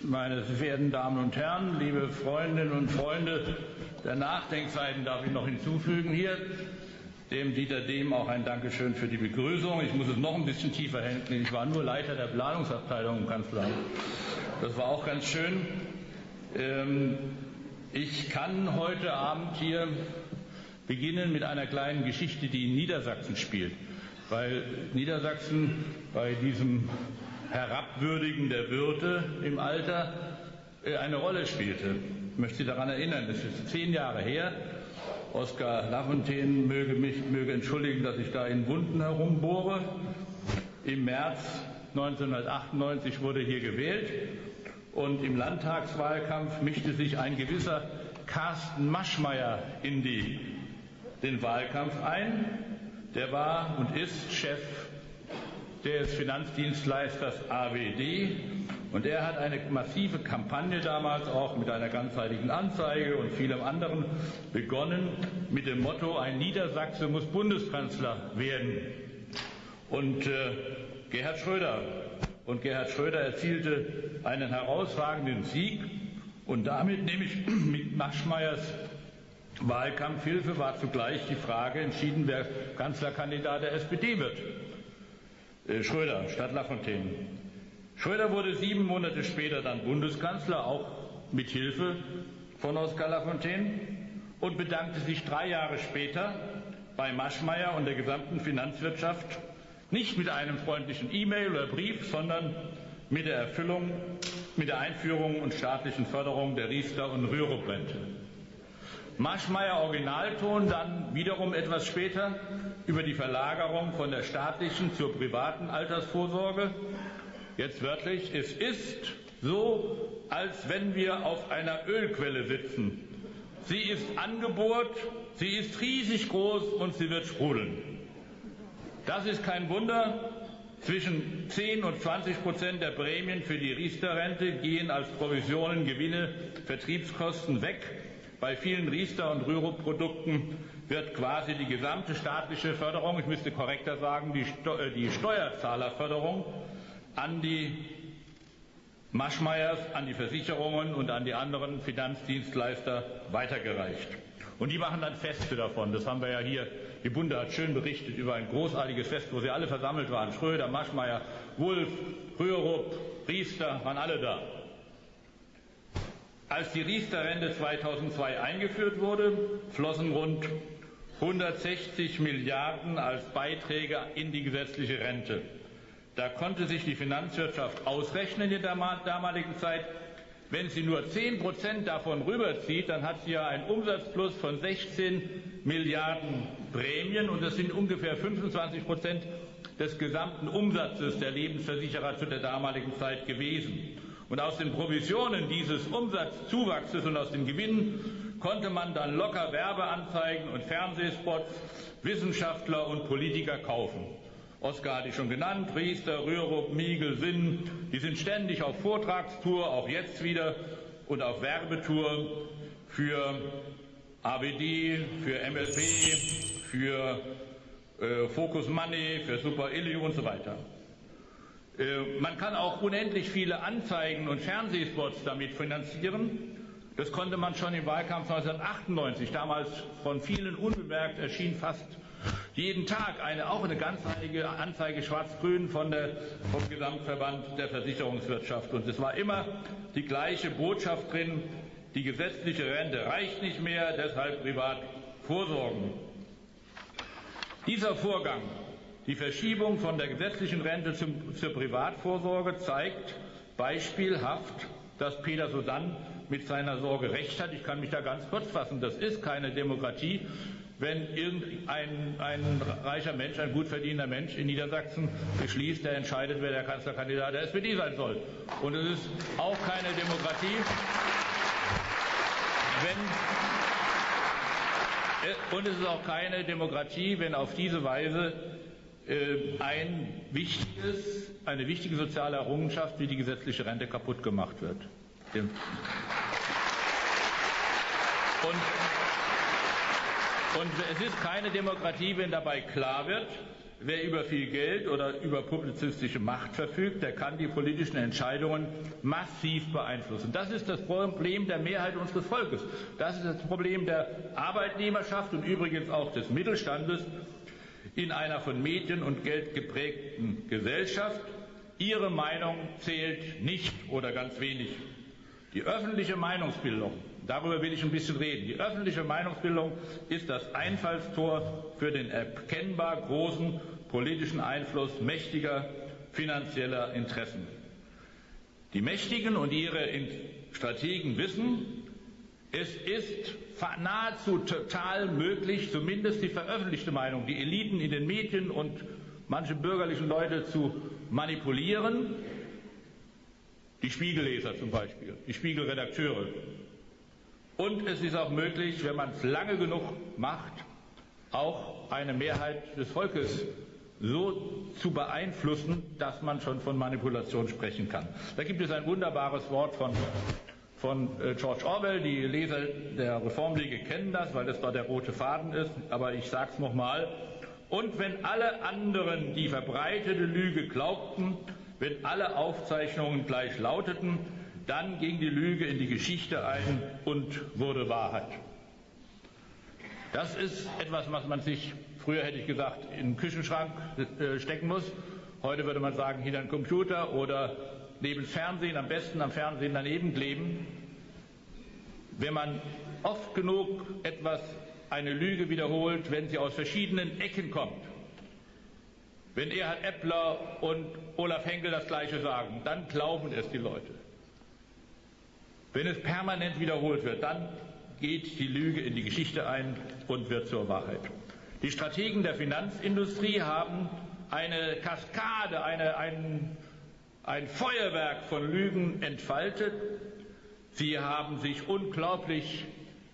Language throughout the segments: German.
Meine verehrten Damen und Herren, liebe Freundinnen und Freunde der Nachdenkzeiten, darf ich noch hinzufügen hier, dem Dieter Dehm auch ein Dankeschön für die Begrüßung. Ich muss es noch ein bisschen tiefer hängen. Ich war nur Leiter der Planungsabteilung im Kanzleramt. Das war auch ganz schön. Ich kann heute Abend hier beginnen mit einer kleinen Geschichte, die in Niedersachsen spielt, weil Niedersachsen bei diesem Herabwürdigen der Würde im Alter eine Rolle spielte. Ich möchte Sie daran erinnern, das ist 10 Jahre her. Oskar Lafontaine möge entschuldigen, dass ich da in Wunden herumbohre. Im März 1998 wurde hier gewählt und im Landtagswahlkampf mischte sich ein gewisser Carsten Maschmeyer in den Wahlkampf ein. Der war und ist Chef des Finanzdienstleisters AWD und er hat eine massive Kampagne damals auch mit einer ganzheitlichen Anzeige und vielem anderen begonnen mit dem Motto: Ein Niedersachse muss Bundeskanzler werden. Und Gerhard Schröder erzielte einen herausragenden Sieg und damit, nämlich mit Maschmeyers Wahlkampfhilfe, war zugleich die Frage entschieden, wer Kanzlerkandidat der SPD wird. Schröder statt Lafontaine. Schröder wurde 7 Monate später dann Bundeskanzler, auch mit Hilfe von Oskar Lafontaine, und bedankte sich 3 Jahre später bei Maschmeyer und der gesamten Finanzwirtschaft nicht mit einem freundlichen E-Mail oder Brief, sondern mit der Einführung und staatlichen Förderung der Riester- und Rürup-Rente. Maschmeyer Originalton dann wiederum etwas später über die Verlagerung von der staatlichen zur privaten Altersvorsorge. Jetzt wörtlich: Es ist so, als wenn wir auf einer Ölquelle sitzen. Sie ist angebohrt, sie ist riesig groß und sie wird sprudeln. Das ist kein Wunder. Zwischen 10 und 20% der Prämien für die Riester-Rente gehen als Provisionen, Gewinne, Vertriebskosten weg. Bei vielen Riester- und Rürup-Produkten wird quasi die gesamte staatliche Förderung, ich müsste korrekter sagen, die Steuerzahlerförderung an die Maschmeyers, an die Versicherungen und an die anderen Finanzdienstleister weitergereicht. Und die machen dann Feste davon. Das haben wir ja hier, die Bunde hat schön berichtet über ein großartiges Fest, wo sie alle versammelt waren. Schröder, Maschmeyer, Wulff, Rürup, Riester, waren alle da. Als die Riester-Rente 2002 eingeführt wurde, flossen rund 160 Milliarden als Beiträge in die gesetzliche Rente. Da konnte sich die Finanzwirtschaft ausrechnen in der damaligen Zeit, wenn sie nur 10% davon rüberzieht, dann hat sie ja einen Umsatzplus von 16 Milliarden Prämien und das sind ungefähr 25% des gesamten Umsatzes der Lebensversicherer zu der damaligen Zeit gewesen. Und aus den Provisionen dieses Umsatzzuwachses und aus den Gewinnen konnte man dann locker Werbeanzeigen und Fernsehspots, Wissenschaftler und Politiker kaufen. Oskar hatte ich schon genannt, Riester, Rürup, Miegel, Sinn, die sind ständig auf Vortragstour, auch jetzt wieder, und auf Werbetour für AWD, für MLP, für Focus Money, für Super Illy und so weiter. Man kann auch unendlich viele Anzeigen und Fernsehspots damit finanzieren. Das konnte man schon im Wahlkampf 1998, damals von vielen unbemerkt, erschien fast jeden Tag auch eine ganzheitliche Anzeige Schwarz-Grün vom Gesamtverband der Versicherungswirtschaft. Und es war immer die gleiche Botschaft drin: Die gesetzliche Rente reicht nicht mehr, deshalb privat vorsorgen. Dieser Vorgang, die Verschiebung von der gesetzlichen Rente zur Privatvorsorge, zeigt beispielhaft, dass Peter Sodann mit seiner Sorge recht hat. Ich kann mich da ganz kurz fassen. Das ist keine Demokratie, wenn irgendein reicher Mensch, ein gut verdienender Mensch in Niedersachsen beschließt, der entscheidet, wer der Kanzlerkandidat der SPD sein soll. Und es ist auch keine Demokratie, wenn auf diese Weise eine wichtige soziale Errungenschaft wie die gesetzliche Rente kaputt gemacht wird. Und es ist keine Demokratie, wenn dabei klar wird, wer über viel Geld oder über publizistische Macht verfügt, der kann die politischen Entscheidungen massiv beeinflussen. Das ist das Problem der Mehrheit unseres Volkes. Das ist das Problem der Arbeitnehmerschaft und übrigens auch des Mittelstandes in einer von Medien und Geld geprägten Gesellschaft. Ihre Meinung zählt nicht oder ganz wenig. Die öffentliche Meinungsbildung, darüber will ich ein bisschen reden. Die öffentliche Meinungsbildung ist das Einfallstor für den erkennbar großen politischen Einfluss mächtiger finanzieller Interessen. Die Mächtigen und ihre Strategen wissen, es ist nahezu total möglich, zumindest die veröffentlichte Meinung, die Eliten in den Medien und manche bürgerlichen Leute zu manipulieren, die Spiegelleser zum Beispiel, die Spiegelredakteure. Und es ist auch möglich, wenn man es lange genug macht, auch eine Mehrheit des Volkes so zu beeinflussen, dass man schon von Manipulation sprechen kann. Da gibt es ein wunderbares Wort von George Orwell. Die Leser der Reformliga kennen das, weil das da der rote Faden ist. Aber ich sage es nochmal. Und wenn alle anderen die verbreitete Lüge glaubten, wenn alle Aufzeichnungen gleich lauteten, dann ging die Lüge in die Geschichte ein und wurde Wahrheit. Das ist etwas, was man sich, früher hätte ich gesagt, in den Küchenschrank stecken muss. Heute würde man sagen, hinter den Computer oder neben Fernsehen, am besten am Fernsehen daneben kleben. Wenn man oft genug eine Lüge wiederholt, wenn sie aus verschiedenen Ecken kommt, wenn Erhard Eppler und Olaf Henkel das Gleiche sagen, dann glauben es die Leute. Wenn es permanent wiederholt wird, dann geht die Lüge in die Geschichte ein und wird zur Wahrheit. Die Strategen der Finanzindustrie haben eine Kaskade, ein Feuerwerk von Lügen entfaltet. Sie haben sich unglaublich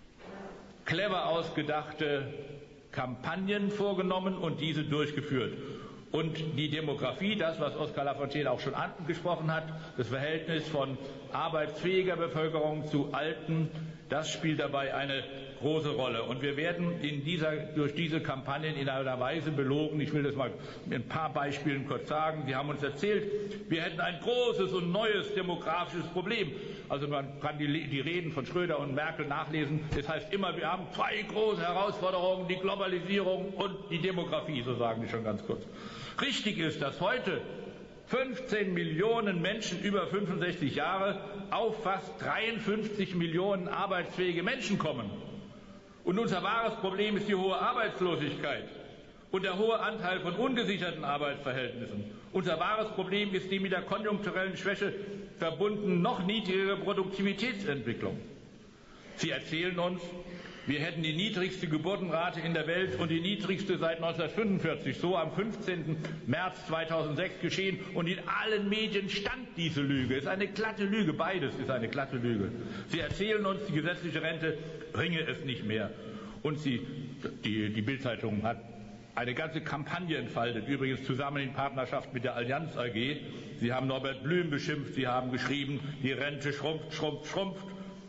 clever ausgedachte Kampagnen vorgenommen und diese durchgeführt. Und die Demografie, das, was Oskar Lafontaine auch schon angesprochen hat, das Verhältnis von arbeitsfähiger Bevölkerung zu Alten, das spielt dabei eine große Rolle. Und wir werden durch diese Kampagnen in einer Weise belogen. Ich will das mal mit ein paar Beispielen kurz sagen. Sie haben uns erzählt, wir hätten ein großes und neues demografisches Problem. Also man kann die Reden von Schröder und Merkel nachlesen. Das heißt immer, wir haben zwei große Herausforderungen, die Globalisierung und die Demografie, so sagen die schon ganz kurz. Richtig ist, dass heute 15 Millionen Menschen über 65 Jahre auf fast 53 Millionen arbeitsfähige Menschen kommen. Und unser wahres Problem ist die hohe Arbeitslosigkeit und der hohe Anteil von ungesicherten Arbeitsverhältnissen. Unser wahres Problem ist die mit der konjunkturellen Schwäche verbunden noch niedrigere Produktivitätsentwicklung. Sie erzählen uns, wir hätten die niedrigste Geburtenrate in der Welt und die niedrigste seit 1945, so am 15. März 2006 geschehen. Und in allen Medien stand diese Lüge. Es ist eine glatte Lüge, beides ist eine glatte Lüge. Sie erzählen uns, die gesetzliche Rente bringe es nicht mehr. Und die Bild-Zeitung hat eine ganze Kampagne entfaltet, übrigens zusammen in Partnerschaft mit der Allianz AG. Sie haben Norbert Blüm beschimpft, sie haben geschrieben, die Rente schrumpft, schrumpft, schrumpft.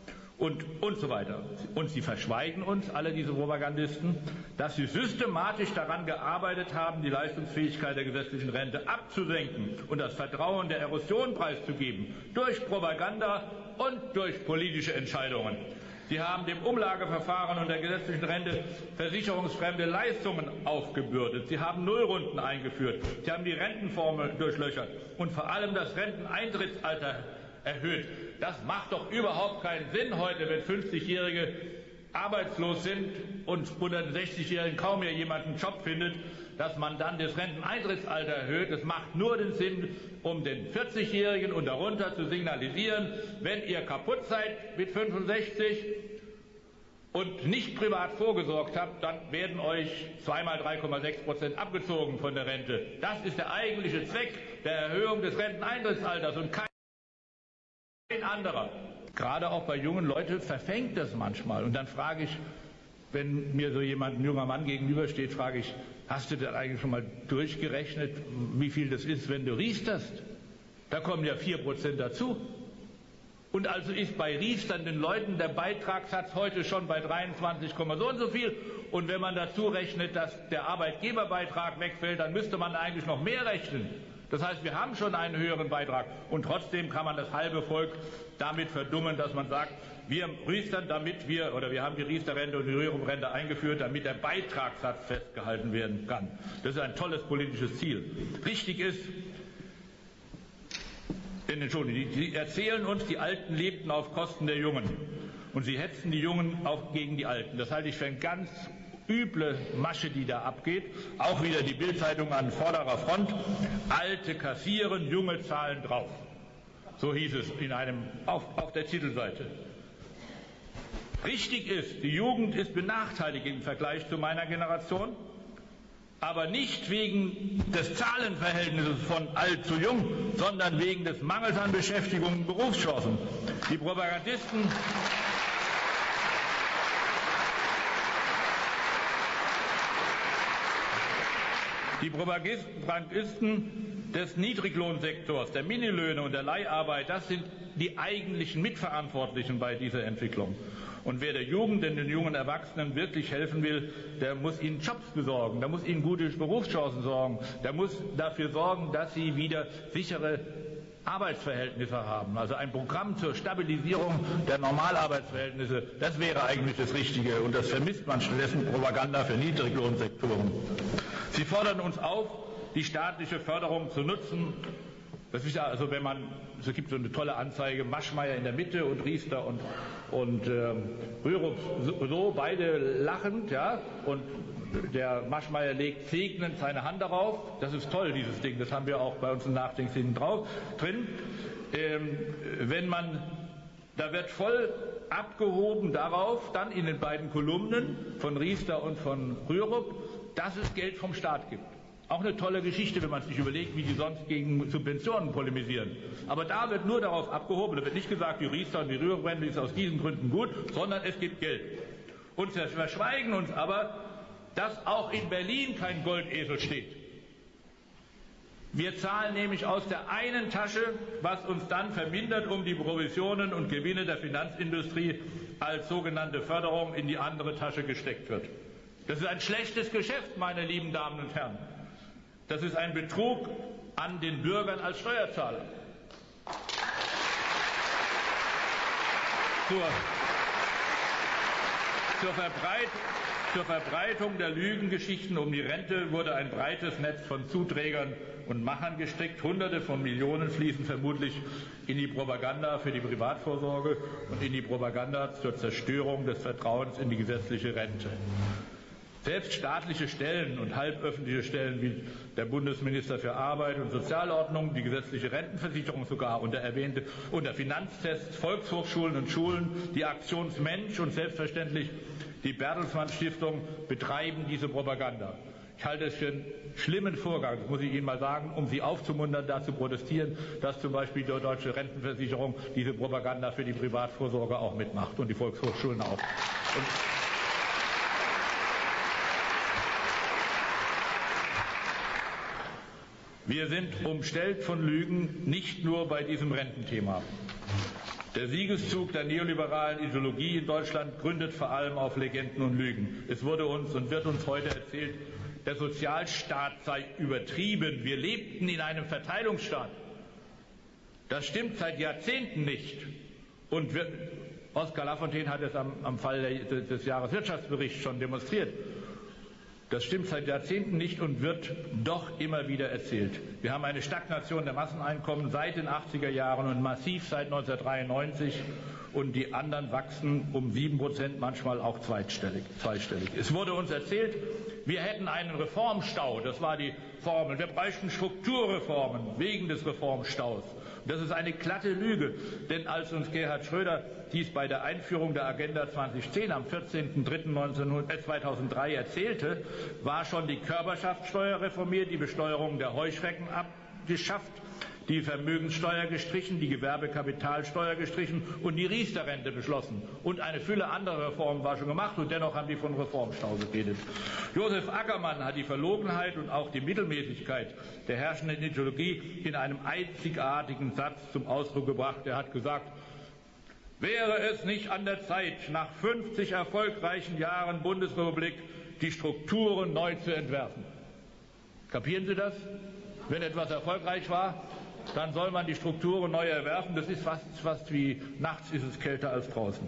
Und so weiter. Und sie verschweigen uns, alle diese Propagandisten, dass sie systematisch daran gearbeitet haben, die Leistungsfähigkeit der gesetzlichen Rente abzusenken und das Vertrauen der Erosion preiszugeben, durch Propaganda und durch politische Entscheidungen. Sie haben dem Umlageverfahren und der gesetzlichen Rente versicherungsfremde Leistungen aufgebürdet. Sie haben Nullrunden eingeführt. Sie haben die Rentenformel durchlöchert und vor allem das Renteneintrittsalter erhöht. Das macht doch überhaupt keinen Sinn heute, wenn 50-Jährige arbeitslos sind und unter den 60-Jährigen kaum mehr jemand einen Job findet, dass man dann das Renteneintrittsalter erhöht. Es macht nur den Sinn, um den 40-Jährigen und darunter zu signalisieren, wenn ihr kaputt seid mit 65 und nicht privat vorgesorgt habt, dann werden euch zweimal 3,6% abgezogen von der Rente. Das ist der eigentliche Zweck der Erhöhung des Renteneintrittsalters und kein anderer. Gerade auch bei jungen Leuten verfängt das manchmal. Und dann frage ich, wenn mir so ein junger Mann gegenübersteht, frage ich, hast du das eigentlich schon mal durchgerechnet, wie viel das ist, wenn du riechst? Da kommen ja 4% dazu. Und also ist bei Riestern den Leuten der Beitragssatz heute schon bei 23, so und so viel. Und wenn man dazu rechnet, dass der Arbeitgeberbeitrag wegfällt, dann müsste man eigentlich noch mehr rechnen. Das heißt, wir haben schon einen höheren Beitrag. Und trotzdem kann man das halbe Volk damit verdummen, dass man sagt, wir Riestern, wir haben die Riester-Rente und die Rürup-Rente eingeführt, damit der Beitragssatz festgehalten werden kann. Das ist ein tolles politisches Ziel. Richtig ist, Entschuldigung, Sie erzählen uns, die Alten lebten auf Kosten der Jungen. Und Sie hetzen die Jungen auch gegen die Alten. Das halte ich für eine ganz üble Masche, die da abgeht. Auch wieder die Bild-Zeitung an vorderer Front. Alte kassieren, Junge zahlen drauf. So hieß es auf der Titelseite. Richtig ist, die Jugend ist benachteiligt im Vergleich zu meiner Generation. Aber nicht wegen des Zahlenverhältnisses von alt zu jung, sondern wegen des Mangels an Beschäftigung und Berufschancen. Die Propagandisten des Niedriglohnsektors, der Minilöhne und der Leiharbeit, das sind die eigentlichen Mitverantwortlichen bei dieser Entwicklung. Und wer der Jugend, den jungen Erwachsenen wirklich helfen will, der muss ihnen Jobs besorgen, der muss ihnen gute Berufschancen sorgen, der muss dafür sorgen, dass sie wieder sichere Arbeitsverhältnisse haben. Also ein Programm zur Stabilisierung der Normalarbeitsverhältnisse, das wäre eigentlich das Richtige. Und das vermisst man stattdessen Propaganda für Niedriglohnsektoren. Sie fordern uns auf, die staatliche Förderung zu nutzen. Das ist ja, also es gibt so eine tolle Anzeige, Maschmeyer in der Mitte und Riester und Rürup so, beide lachend, ja, und der Maschmeyer legt segnend seine Hand darauf. Das ist toll, dieses Ding, das haben wir auch bei uns im Nachdenklichen drin. Da wird voll abgehoben darauf, dann in den beiden Kolumnen von Riester und von Rürup, dass es Geld vom Staat gibt. Auch eine tolle Geschichte, wenn man sich überlegt, wie die sonst gegen Subventionen polemisieren. Aber da wird nur darauf abgehoben, da wird nicht gesagt, die Riester und die Rürup-Rente ist aus diesen Gründen gut, sondern es gibt Geld. Und sie verschweigen uns aber, dass auch in Berlin kein Goldesel steht. Wir zahlen nämlich aus der einen Tasche, was uns dann vermindert, um die Provisionen und Gewinne der Finanzindustrie als sogenannte Förderung in die andere Tasche gesteckt wird. Das ist ein schlechtes Geschäft, meine lieben Damen und Herren. Das ist ein Betrug an den Bürgern als Steuerzahler. Zur Verbreitung der Lügengeschichten um die Rente wurde ein breites Netz von Zuträgern und Machern gestrickt. Hunderte von Millionen fließen vermutlich in die Propaganda für die Privatvorsorge und in die Propaganda zur Zerstörung des Vertrauens in die gesetzliche Rente. Selbst staatliche Stellen und halböffentliche Stellen wie der Bundesminister für Arbeit und Sozialordnung, die gesetzliche Rentenversicherung sogar und der Finanztest, Volkshochschulen und Schulen, die Aktionsmensch und selbstverständlich die Bertelsmann Stiftung betreiben diese Propaganda. Ich halte es für einen schlimmen Vorgang, das muss ich Ihnen mal sagen, um Sie aufzumuntern, da zu protestieren, dass zum Beispiel die deutsche Rentenversicherung diese Propaganda für die Privatvorsorge auch mitmacht und die Volkshochschulen auch. Wir sind umstellt von Lügen, nicht nur bei diesem Rententhema. Der Siegeszug der neoliberalen Ideologie in Deutschland gründet vor allem auf Legenden und Lügen. Es wurde uns und wird uns heute erzählt, der Sozialstaat sei übertrieben. Wir lebten in einem Verteilungsstaat. Das stimmt seit Jahrzehnten nicht. Und Oskar Lafontaine hat es am Fall des Jahreswirtschaftsberichts schon demonstriert. Das stimmt seit Jahrzehnten nicht und wird doch immer wieder erzählt. Wir haben eine Stagnation der Masseneinkommen seit den 80er Jahren und massiv seit 1993 und die anderen wachsen um 7%, manchmal auch zweistellig. Es wurde uns erzählt, wir hätten einen Reformstau, das war die Formel. Wir bräuchten Strukturreformen wegen des Reformstaus. Das ist eine glatte Lüge, denn als uns Gerhard Schröder dies bei der Einführung der Agenda 2010 am 14.03.2003 erzählte, war schon die Körperschaftssteuer reformiert, die Besteuerung der Heuschrecken abgeschafft, die Vermögenssteuer gestrichen, die Gewerbekapitalsteuer gestrichen und die Riester-Rente beschlossen. Und eine Fülle anderer Reformen war schon gemacht und dennoch haben die von Reformstau geredet. Josef Ackermann hat die Verlogenheit und auch die Mittelmäßigkeit der herrschenden Ideologie in einem einzigartigen Satz zum Ausdruck gebracht. Er hat gesagt, Wäre es nicht an der Zeit, nach 50 erfolgreichen Jahren Bundesrepublik die Strukturen neu zu entwerfen? Kapieren Sie das? Wenn etwas erfolgreich war, dann soll man die Strukturen neu entwerfen. Das ist fast wie nachts ist es kälter als draußen.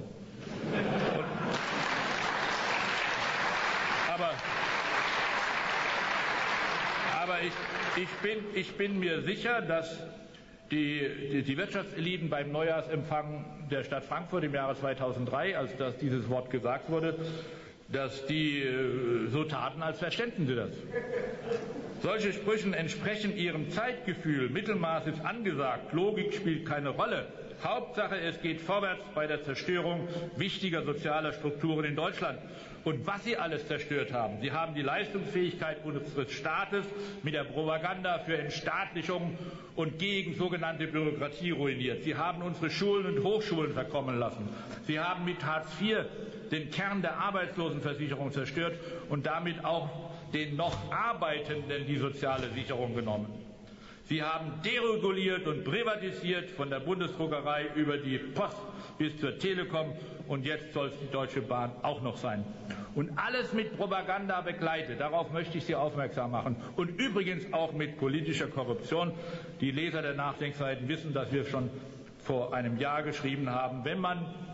Aber ich bin mir sicher, dass die Wirtschaftseliten beim Neujahrsempfang der Stadt Frankfurt im Jahre 2003, als dieses Wort gesagt wurde, dass die so taten, als verständen sie das. Solche Sprüche entsprechen ihrem Zeitgefühl. Mittelmaß ist angesagt, Logik spielt keine Rolle. Hauptsache, es geht vorwärts bei der Zerstörung wichtiger sozialer Strukturen in Deutschland. Und was Sie alles zerstört haben. Sie haben die Leistungsfähigkeit unseres Staates mit der Propaganda für Entstaatlichung und gegen sogenannte Bürokratie ruiniert. Sie haben unsere Schulen und Hochschulen verkommen lassen. Sie haben mit Hartz IV den Kern der Arbeitslosenversicherung zerstört und damit auch den noch Arbeitenden die soziale Sicherung genommen. Sie haben dereguliert und privatisiert von der Bundesdruckerei über die Post bis zur Telekom und jetzt soll es die Deutsche Bahn auch noch sein. Und alles mit Propaganda begleitet. Darauf möchte ich Sie aufmerksam machen. Und übrigens auch mit politischer Korruption. Die Leser der Nachdenkseiten wissen, dass wir schon vor einem Jahr geschrieben haben, wenn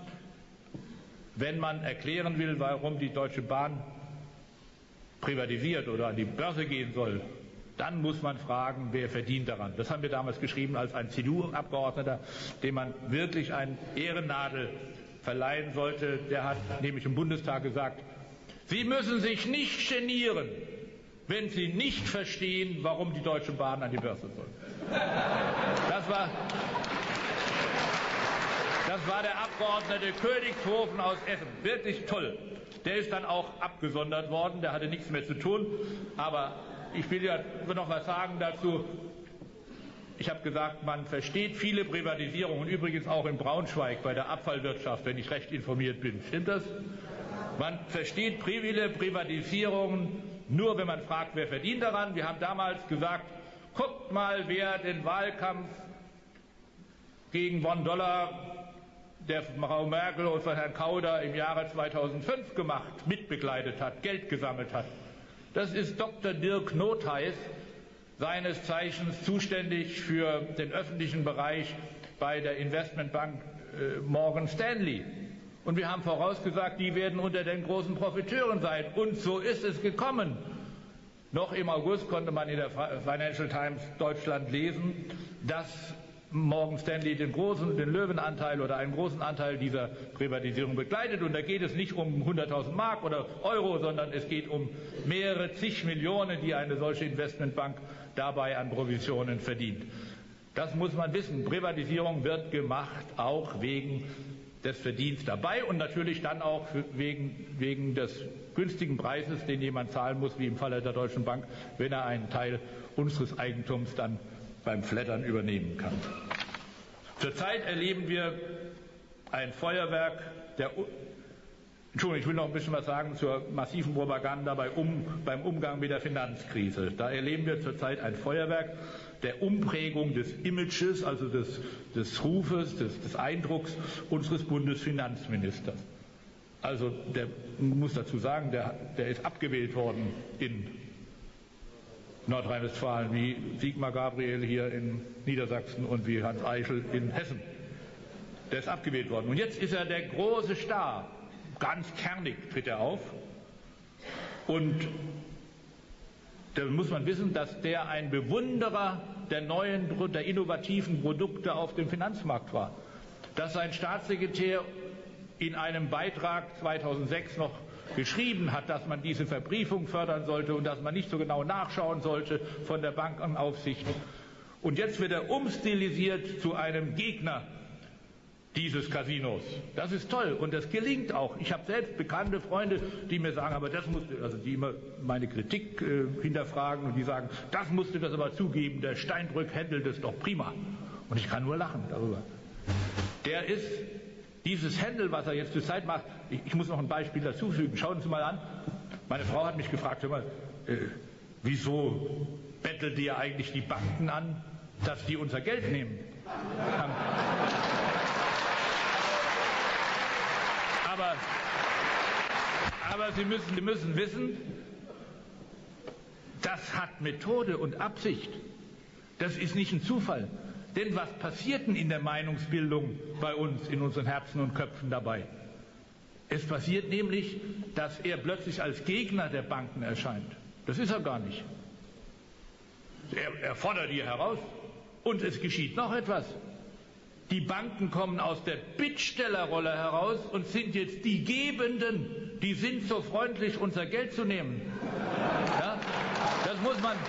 man erklären will, warum die Deutsche Bahn privatisiert oder an die Börse gehen soll, dann muss man fragen, wer verdient daran. Das haben wir damals geschrieben als ein CDU-Abgeordneter, dem man wirklich einen Ehrennadel verleihen sollte. Der hat nämlich im Bundestag gesagt, Sie müssen sich nicht genieren, wenn Sie nicht verstehen, warum die Deutsche Bahn an die Börse soll. Das war der Abgeordnete Königshofen aus Essen. Wirklich toll. Der ist dann auch abgesondert worden, der hatte nichts mehr zu tun. Aber ich will ja noch was sagen dazu. Ich habe gesagt, man versteht viele Privatisierungen, übrigens auch in Braunschweig bei der Abfallwirtschaft, wenn ich recht informiert bin. Stimmt das? Man versteht viele Privatisierungen nur, wenn man fragt, wer verdient daran. Wir haben damals gesagt, guckt mal, wer den Wahlkampf gegen $1 der Frau Merkel und von Herrn Kauder im Jahre 2005 gemacht, mitbegleitet hat, Geld gesammelt hat. Das ist Dr. Dirk Notheis, seines Zeichens zuständig für den öffentlichen Bereich bei der Investmentbank Morgan Stanley. Und wir haben vorausgesagt, die werden unter den großen Profiteuren sein. Und so ist es gekommen. Noch im August konnte man in der Financial Times Deutschland lesen, dass Morgan Stanley den Löwenanteil oder einen großen Anteil dieser Privatisierung begleitet. Und da geht es nicht um 100.000 Mark oder Euro, sondern es geht um mehrere zig Millionen, die eine solche Investmentbank dabei an Provisionen verdient. Das muss man wissen. Privatisierung wird gemacht, auch wegen des Verdienstes dabei und natürlich dann auch wegen des günstigen Preises, den jemand zahlen muss, wie im Falle der Deutschen Bank, wenn er einen Teil unseres Eigentums dann beim Flattern übernehmen kann. Zurzeit erleben wir ein Feuerwerk Entschuldigung, ich will noch ein bisschen was sagen zur massiven Propaganda beim Umgang mit der Finanzkrise. Da erleben wir zurzeit ein Feuerwerk der Umprägung des Images, also des Rufes, des Eindrucks unseres Bundesfinanzministers. Also der muss dazu sagen, der ist abgewählt worden in Nordrhein-Westfalen, wie Sigmar Gabriel hier in Niedersachsen und wie Hans Eichel in Hessen. Der ist abgewählt worden. Und jetzt ist er der große Star. Ganz kernig tritt er auf. Und da muss man wissen, dass der ein Bewunderer der innovativen Produkte auf dem Finanzmarkt war. Dass sein Staatssekretär in einem Beitrag 2006 noch geschrieben hat, dass man diese Verbriefung fördern sollte und dass man nicht so genau nachschauen sollte von der Bankenaufsicht. Und jetzt wird er umstilisiert zu einem Gegner dieses Casinos. Das ist toll und das gelingt auch. Ich habe selbst bekannte Freunde, die mir sagen, aber die immer meine Kritik hinterfragen und die sagen, das musste das aber zugeben, der Steinbrück handelt es doch prima. Und ich kann nur lachen darüber. Dieses Händel, was er jetzt zur Zeit macht, ich muss noch ein Beispiel dazufügen. Schauen Sie mal an. Meine Frau hat mich gefragt, hör mal, wieso bettelt ihr eigentlich die Banken an, dass die unser Geld nehmen? Aber Sie müssen wissen, das hat Methode und Absicht. Das ist nicht ein Zufall. Denn was passiert denn in der Meinungsbildung bei uns, in unseren Herzen und Köpfen dabei? Es passiert nämlich, dass er plötzlich als Gegner der Banken erscheint. Das ist er gar nicht. Er fordert die heraus. Und es geschieht noch etwas. Die Banken kommen aus der Bittstellerrolle heraus und sind jetzt die Gebenden. Die sind so freundlich, unser Geld zu nehmen. Ja? Das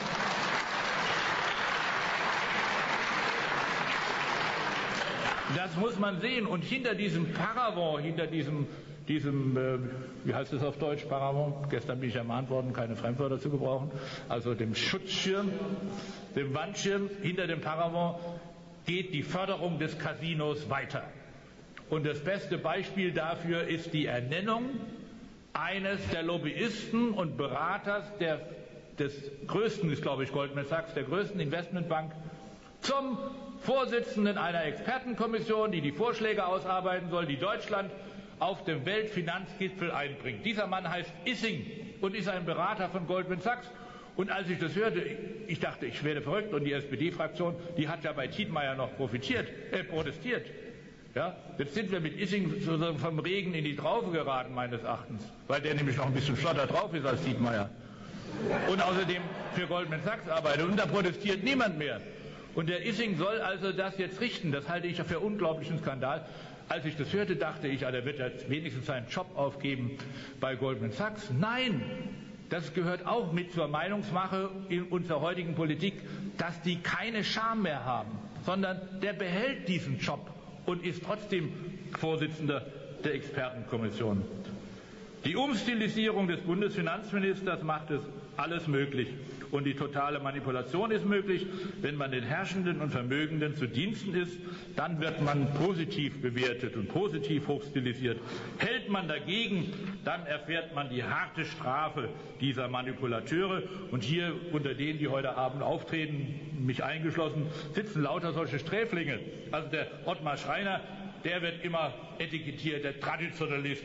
muss man sehen. Und hinter diesem Paravent, hinter diesem wie heißt es auf Deutsch, Paravent? Gestern bin ich ermahnt worden, keine Fremdwörter zu gebrauchen. Also dem Schutzschirm, dem Wandschirm, hinter dem Paravent geht die Förderung des Casinos weiter. Und das beste Beispiel dafür ist die Ernennung eines der Lobbyisten und Beraters des größten, ist glaube ich Goldman Sachs, der größten Investmentbank, zum Vorsitzenden einer Expertenkommission, die die Vorschläge ausarbeiten soll, die Deutschland auf dem Weltfinanzgipfel einbringt. Dieser Mann heißt Issing und ist ein Berater von Goldman Sachs. Und als ich das hörte, ich dachte, ich werde verrückt. Und die SPD-Fraktion, die hat ja bei Tietmeyer noch protestiert. Ja? Jetzt sind wir mit Issing sozusagen vom Regen in die Traufe geraten, meines Erachtens, weil der nämlich noch ein bisschen flotter drauf ist als Tietmeyer. Und außerdem für Goldman Sachs arbeitet. Und da protestiert niemand mehr. Und der Issing soll also das jetzt richten. Das halte ich für einen unglaublichen Skandal. Als ich das hörte, dachte ich, er wird jetzt wenigstens seinen Job aufgeben bei Goldman Sachs. Nein, das gehört auch mit zur Meinungsmache in unserer heutigen Politik, dass die keine Scham mehr haben, sondern der behält diesen Job und ist trotzdem Vorsitzender der Expertenkommission. Die Umstilisierung des Bundesfinanzministers macht es alles möglich. Und die totale Manipulation ist möglich. Wenn man den Herrschenden und Vermögenden zu Diensten ist, dann wird man positiv bewertet und positiv hochstilisiert. Hält man dagegen, dann erfährt man die harte Strafe dieser Manipulateure. Und hier unter denen, die heute Abend auftreten, mich eingeschlossen, sitzen lauter solche Sträflinge. Also der Ottmar Schreiner, der wird immer etikettiert, der Traditionalist.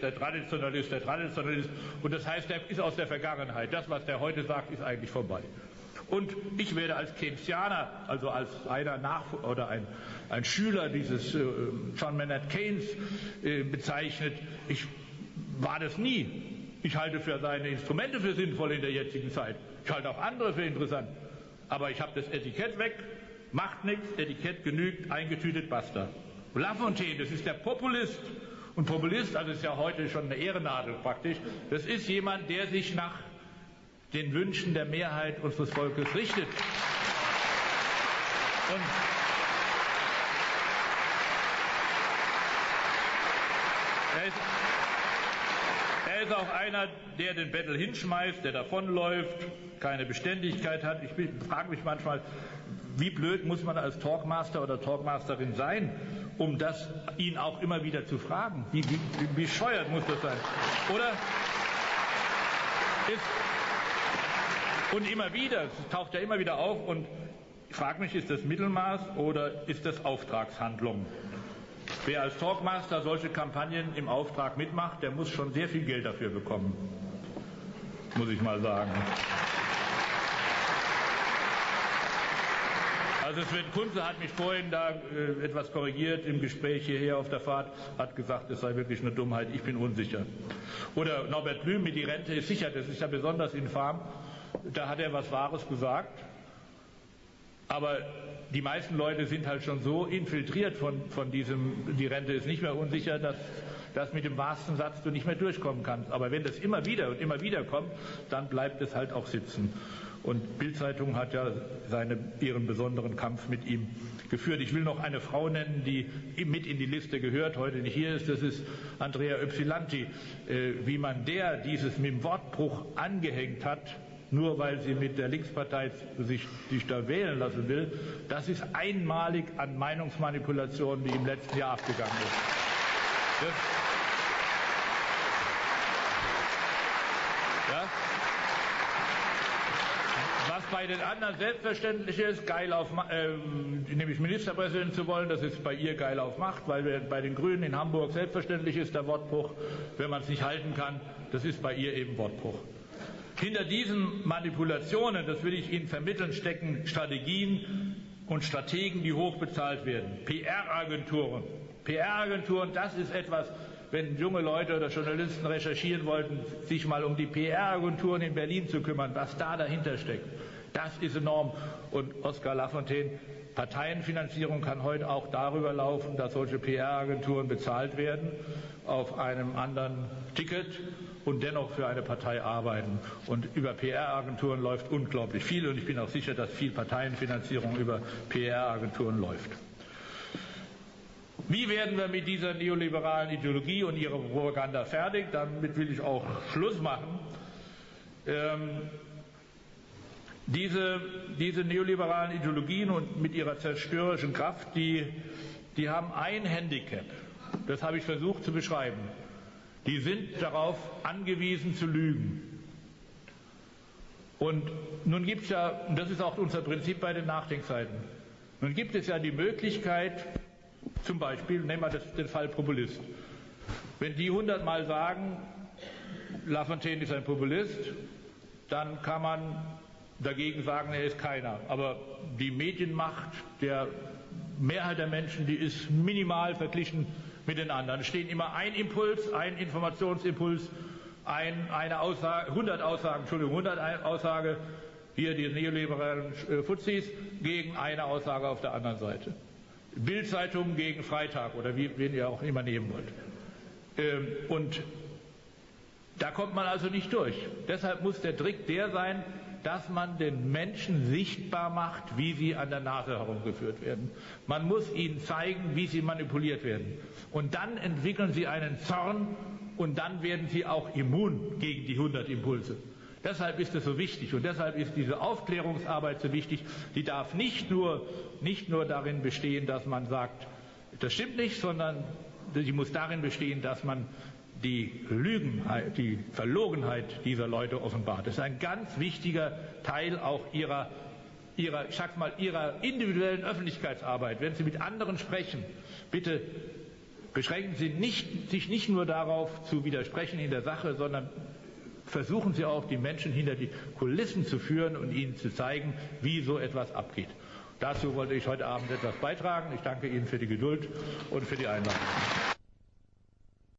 Und das heißt, der ist aus der Vergangenheit. Das, was der heute sagt, ist eigentlich vorbei. Und ich werde als Keynesianer, also als ein Schüler dieses John Maynard Keynes bezeichnet. Ich war das nie. Ich halte für seine Instrumente für sinnvoll in der jetzigen Zeit. Ich halte auch andere für interessant. Aber ich habe das Etikett weg, macht nichts, Etikett genügt, eingetütet, basta. Lafontaine, das ist der Populist. Und Populist, also ist ja heute schon eine Ehrennadel praktisch, das ist jemand, der sich nach den Wünschen der Mehrheit unseres Volkes richtet. Und er ist auch einer, der den Bettel hinschmeißt, der davonläuft, keine Beständigkeit hat. Ich frage mich manchmal, wie blöd muss man als Talkmaster oder Talkmasterin sein, um ihn auch immer wieder zu fragen? Wie bescheuert muss das sein? Oder? Und immer wieder, es taucht ja immer wieder auf und ich frage mich, ist das Mittelmaß oder ist das Auftragshandlung? Wer als Talkmaster solche Kampagnen im Auftrag mitmacht, der muss schon sehr viel Geld dafür bekommen, muss ich mal sagen. Also Sven Kunze hat mich vorhin da etwas korrigiert im Gespräch hierher auf der Fahrt, hat gesagt, es sei wirklich eine Dummheit, ich bin unsicher. Oder Norbert Blüm mit die Rente ist sicher, das ist ja besonders infam, da hat er was Wahres gesagt, aber die meisten Leute sind halt schon so infiltriert von diesem, die Rente ist nicht mehr unsicher, dass mit dem wahrsten Satz du nicht mehr durchkommen kannst. Aber wenn das immer wieder kommt, dann bleibt es halt auch sitzen. Und Bild-Zeitung hat ja ihren besonderen Kampf mit ihm geführt. Ich will noch eine Frau nennen, die mit in die Liste gehört, heute nicht hier ist. Das ist Andrea Ypsilanti. Wie man dieses mit dem Wortbruch angehängt hat, nur weil sie mit der Linkspartei sich da wählen lassen will, das ist einmalig an Meinungsmanipulation, die im letzten Jahr abgegangen ist. bei den anderen selbstverständlich ist, nämlich Ministerpräsident zu wollen, das ist bei ihr geil auf Macht, weil bei den Grünen in Hamburg selbstverständlich ist der Wortbruch, wenn man es nicht halten kann, das ist bei ihr eben Wortbruch. Hinter diesen Manipulationen, das will ich Ihnen vermitteln, stecken Strategien und Strategen, die hoch bezahlt werden. PR-Agenturen. PR-Agenturen, das ist etwas, wenn junge Leute oder Journalisten recherchieren wollten, sich mal um die PR-Agenturen in Berlin zu kümmern, was da dahinter steckt. Das ist enorm. Und Oskar Lafontaine, Parteienfinanzierung kann heute auch darüber laufen, dass solche PR-Agenturen bezahlt werden auf einem anderen Ticket und dennoch für eine Partei arbeiten. Und über PR-Agenturen läuft unglaublich viel und ich bin auch sicher, dass viel Parteienfinanzierung über PR-Agenturen läuft. Wie werden wir mit dieser neoliberalen Ideologie und ihrer Propaganda fertig? Damit will ich auch Schluss machen. Diese neoliberalen Ideologien und mit ihrer zerstörerischen Kraft, die haben ein Handicap. Das habe ich versucht zu beschreiben. Die sind darauf angewiesen zu lügen. Und nun gibt es ja, und das ist auch unser Prinzip bei den Nachdenkseiten, nun gibt es ja die Möglichkeit, zum Beispiel, nehmen wir den Fall Populist. Wenn die 100 Mal sagen, Lafontaine ist ein Populist, dann kann man dagegen sagen, er ist keiner. Aber die Medienmacht der Mehrheit der Menschen, die ist minimal verglichen mit den anderen. Es stehen immer ein Impuls, ein Informationsimpuls, 100 Aussage, hier die neoliberalen Fuzis, gegen eine Aussage auf der anderen Seite. Bild-Zeitung gegen Freitag oder wen ihr auch immer nehmen wollt. Und da kommt man also nicht durch. Deshalb muss der Trick der sein, dass man den Menschen sichtbar macht, wie sie an der Nase herumgeführt werden. Man muss ihnen zeigen, wie sie manipuliert werden. Und dann entwickeln sie einen Zorn und dann werden sie auch immun gegen die 100 Impulse. Deshalb ist es so wichtig und deshalb ist diese Aufklärungsarbeit so wichtig. Die darf nicht nur darin bestehen, dass man sagt, das stimmt nicht, sondern sie muss darin bestehen, dass man die Verlogenheit dieser Leute offenbart. Das ist ein ganz wichtiger Teil auch ihrer individuellen Öffentlichkeitsarbeit. Wenn Sie mit anderen sprechen, bitte beschränken Sie sich nicht nur darauf zu widersprechen in der Sache, sondern versuchen Sie auch, die Menschen hinter die Kulissen zu führen und ihnen zu zeigen, wie so etwas abgeht. Dazu wollte ich heute Abend etwas beitragen. Ich danke Ihnen für die Geduld und für die Einladung.